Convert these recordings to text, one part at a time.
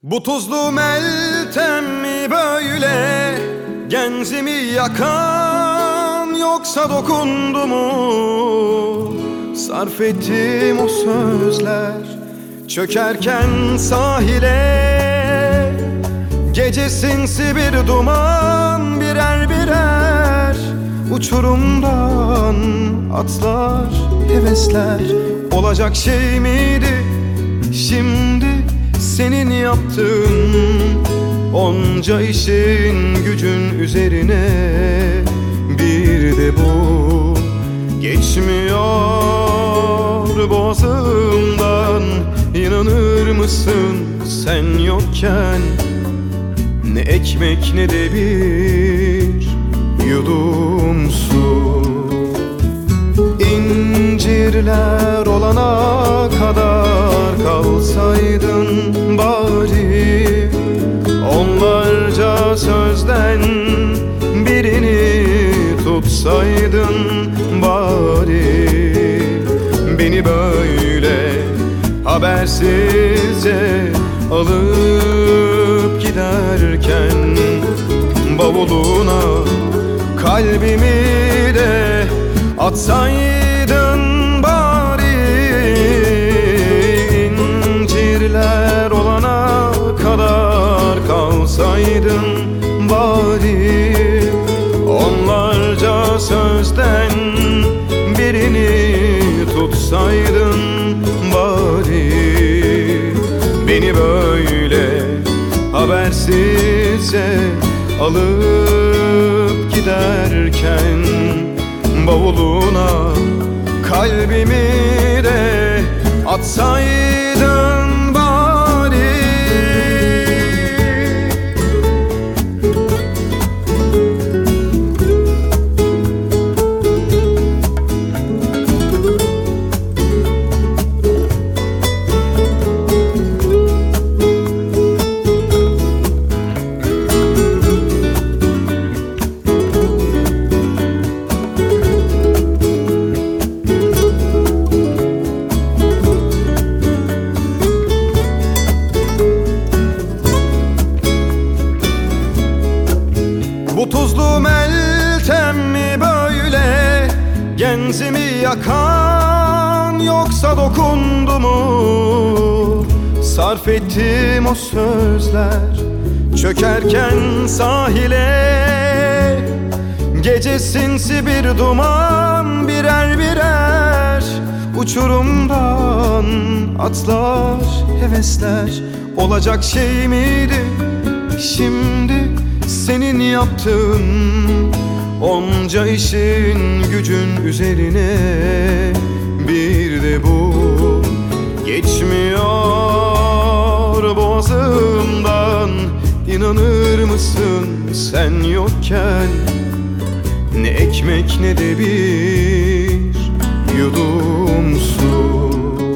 Bu tuzlu Meltem mi böyle genzimi yakan, yoksa dokundu mu sarf ettim o sözler çökerken sahile? Gece sinsi bir duman, birer birer uçurumdan atlar hevesler. Olacak şey miydi şimdi senin yaptığın onca işin gücün üzerine? Bir de bu geçmiyor boğazımdan. İnanır mısın sen yokken ne ekmek ne de bir yudum su. İncirler olana kadar kalsaydın bari, onlarca sözden birini tutsaydın bari. Beni böyle habersizce alıp giderken bavuluna kalbimi de atsaydın bari. İncirler olana kadar kalsaydın bari, onlarca sözden birini tutsaydın bari. Beni böyle habersizce alıp giderken bavuluna kalbimi de atsaydın bari. Bu tuzlu Meltem mi böyle genzimi yakan, yoksa dokundu mu sarf ettim o sözler çökerken sahile? Gece sinsi bir duman, birer birer uçurumdan atlar hevesler. Olacak şey miydi şimdi senin yaptığın onca işin gücün üzerine? Bir de bu geçmiyor boğazımdan. İnanır mısın sen yokken ne ekmek ne de bir yudum su.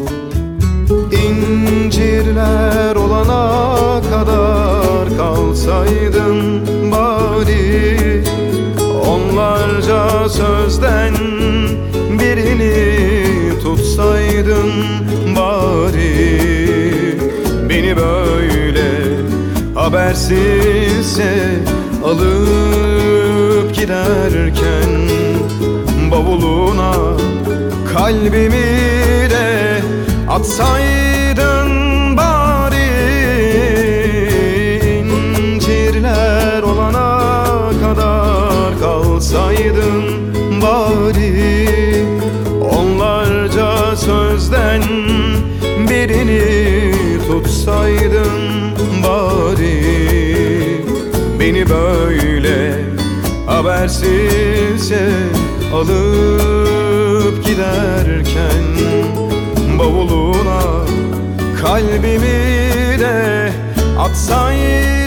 İncirler olana kadar kalsaydın bari, onlarca sözden birini tutsaydın bari. Beni böyle habersizce alıp giderken bavuluna kalbimi de atsaydın bari. İncirler olana kadar kalsaydın bari, onlarca sözden birini tutsaydın bari. Beni böyle habersizce alıp giderken bavuluna kalbimi de atsaydın